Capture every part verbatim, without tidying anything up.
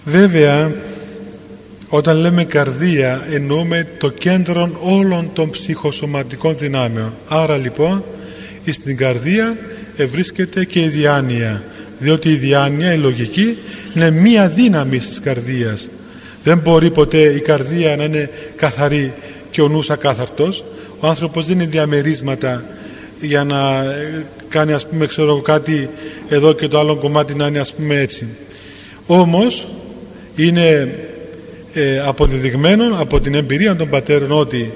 Βέβαια, όταν λέμε καρδία εννοούμε το κέντρο όλων των ψυχοσωματικών δυνάμεων. Άρα λοιπόν στην καρδία βρίσκεται και η διάνοια, διότι η διάνοια, η λογική, είναι μία δύναμη της καρδίας. Δεν μπορεί ποτέ η καρδία να είναι καθαρή και ο νους ακάθαρτος. Ο άνθρωπος δεν είναι διαμερίσματα για να κάνει, ας πούμε, ξέρω κάτι εδώ και το άλλο κομμάτι να είναι, ας πούμε, έτσι. Όμως είναι ε, αποδεδειγμένο από την εμπειρία των πατέρων ότι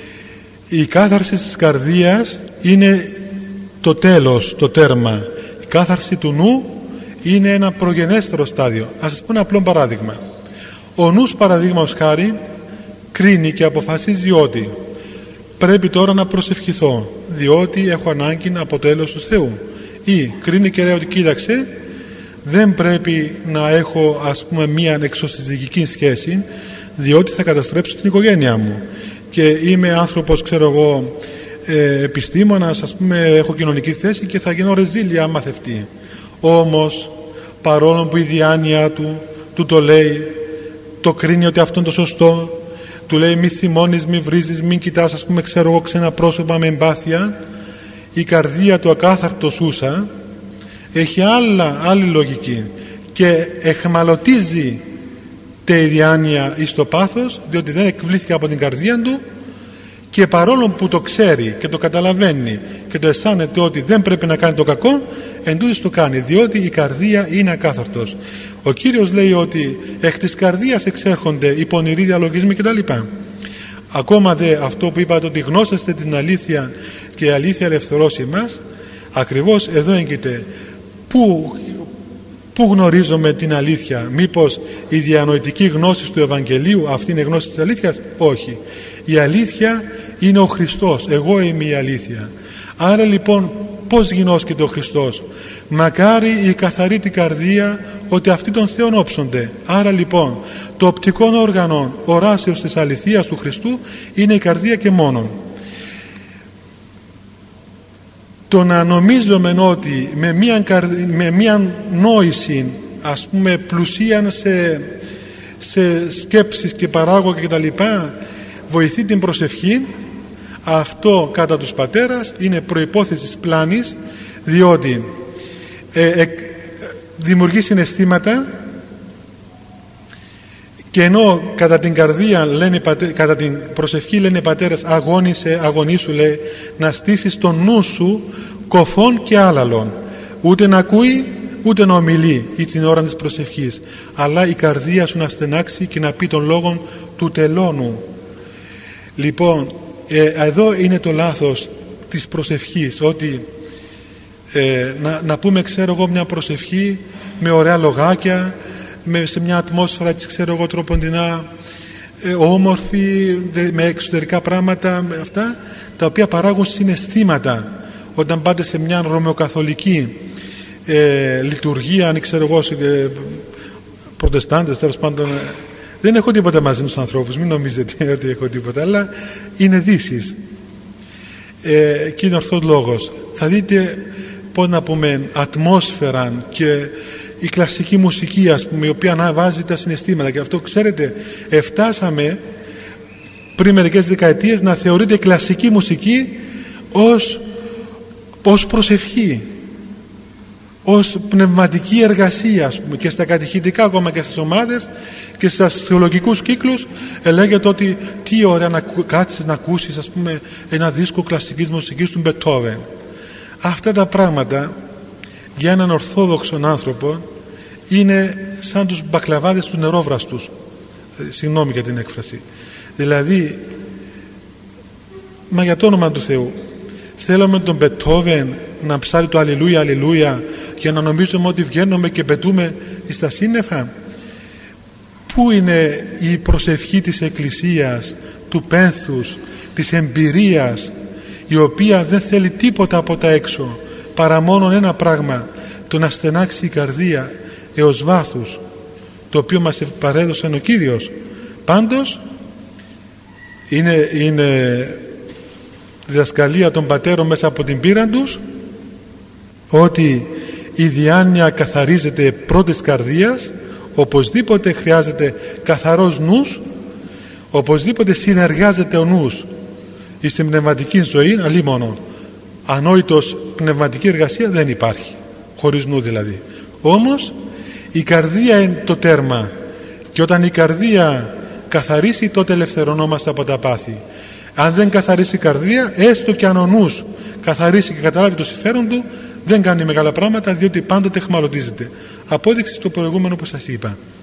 η κάθαρση της καρδίας είναι το τέλος, το τέρμα. Η κάθαρση του νου είναι ένα προγενέστερο στάδιο. Ας σας πω ένα απλό παράδειγμα. Ο νους, παραδείγματος χάρη, κρίνει και αποφασίζει ότι πρέπει τώρα να προσευχηθώ διότι έχω ανάγκη από το έλεος του Θεού, ή κρίνει και λέει ότι κοίταξε, δεν πρέπει να έχω, ας πούμε, μία εξωσυζυγική σχέση διότι θα καταστρέψω την οικογένειά μου και είμαι άνθρωπος, ξέρω εγώ, ε, επιστήμονας, ας πούμε, έχω κοινωνική θέση και θα γίνω ρεζίλια άμα θευτεί. Όμως παρόλο που η διάνοια του του το λέει, το κρίνει ότι αυτό είναι το σωστό, του λέει μη θυμώνεις, μη βρίζεις, μην κοιτάς, ας πούμε, ξέρω εγώ, ξένα πρόσωπα με εμπάθεια, η καρδία του ακάθαρτο σούσα έχει άλλα, άλλη λογική και εχμαλωτίζει τη διάνοια εις το πάθος, διότι δεν εκβλήθηκε από την καρδία του, και παρόλο που το ξέρει και το καταλαβαίνει και το αισθάνεται ότι δεν πρέπει να κάνει το κακό, εντούτοις το κάνει, διότι η καρδία είναι ακάθαρτος. Ο Κύριος λέει ότι εκ της καρδίας εξέρχονται οι πονηροί διαλογισμοί κτλ. Ακόμα δε αυτό που είπατε ότι γνώσεστε την αλήθεια και η αλήθεια ελευθερώσει μας, ακριβώς εδώ έγκυται. Πού, πού γνωρίζουμε την αλήθεια? Μήπως η διανοητική γνώση του Ευαγγελίου αυτή είναι γνώση της αλήθειας? Όχι. Η αλήθεια είναι ο Χριστός. Εγώ είμαι η αλήθεια. Άρα λοιπόν πώς γινώσκεται ο Χριστός? Μακάρι η καθαρή την καρδία ότι αυτοί τον Θεόν όψονται. Άρα λοιπόν το οπτικό όργανο οράσεως της αληθείας του Χριστού είναι η καρδία και μόνον. Το να νομίζουμε ότι με μία, με μία νόηση, ας πούμε, πλουσίαν σε, σε σκέψεις και παράγωγα και τα λοιπά, βοηθεί την προσευχή, αυτό κατά τους πατέρας είναι προϋπόθεση πλάνης, διότι ε, ε, δημιουργεί συναισθήματα, και ενώ κατά την καρδία λένε, κατά την προσευχή λένε οι πατέρες αγώνισε, αγωνίσου, λέει, να στήσεις τον νου σου κοφών και άλαλων, ούτε να ακούει ούτε να ομιλεί ή την ώρα της προσευχής, αλλά η καρδία σου να στενάξει και να πει τον λόγον του τελώνου. Λοιπόν, ε, εδώ είναι το λάθος της προσευχής, ότι ε, να, να πούμε, ξέρω εγώ, μια προσευχή με ωραία λογάκια, με, σε μια ατμόσφαιρα, έτσι, ξέρω εγώ, τροποντινά, ε, όμορφη, δε, με εξωτερικά πράγματα, με αυτά τα οποία παράγουν συναισθήματα. Όταν πάτε σε μια ρωμαιοκαθολική ε, λειτουργία, αν ξέρω εγώ, ε, προτεστάντες, τέλος πάντων, ε, δεν έχω τίποτα μαζί με τους ανθρώπους, μην νομίζετε ότι έχω τίποτα, αλλά είναι δύσεις ε, και είναι ορθός λόγος. Θα δείτε, πώς να πούμε, ατμόσφαιρα και η κλασική μουσική, ας πούμε, η οποία αναβάζει τα συναισθήματα, και αυτό, ξέρετε, εφτάσαμε πριν μερικές δεκαετίες να θεωρείται η κλασική μουσική ως, ως προσευχή, ως πνευματική εργασία, ας πούμε, και στα κατηχητικά, ακόμα και στις ομάδες και στους θεολογικούς κύκλους λέγεται ότι τι ωραία να κάτσεις να ακούσεις, ας πούμε, ένα δίσκο κλασικής μουσικής του Μπετόβεν. Αυτά τα πράγματα για έναν ορθόδοξον άνθρωπο είναι σαν τους μπακλαβάδες του νερόβραστους, συγγνώμη για την έκφραση. Δηλαδή, μα για το όνομα του Θεού, θέλουμε τον Μπετόβεν να ψάρει το αλληλούια αλληλούια για να νομίζουμε ότι βγαίνουμε και πετούμε στα σύννεφα? Πού είναι η προσευχή της Εκκλησίας, του πένθους, της εμπειρίας, η οποία δεν θέλει τίποτα από τα έξω παρά μόνο ένα πράγμα, το να στενάξει η καρδία έως βάθους, το οποίο μας παρέδωσε ο Κύριος? Πάντως είναι, είναι διδασκαλία των πατέρων μέσα από την πείρα τους ότι η διάνοια καθαρίζεται πρώτης καρδίας, Οπωσδήποτε χρειάζεται καθαρός νους, οπωσδήποτε συνεργάζεται ο νους στην πνευματική ζωή, αλλήμωνο. Ανόητος πνευματική εργασία δεν υπάρχει, χωρίς νου δηλαδή. Όμως η καρδία είναι το τέρμα, και όταν η καρδία καθαρίσει, τότε ελευθερωνόμαστε από τα πάθη. Αν δεν καθαρίσει η καρδία, έστω και αν ο νους καθαρίσει και καταλάβει το συμφέρον του, δεν κάνει μεγάλα πράγματα, διότι πάντοτε εχμαλωτίζεται. Απόδειξη στο προηγούμενο που σας είπα.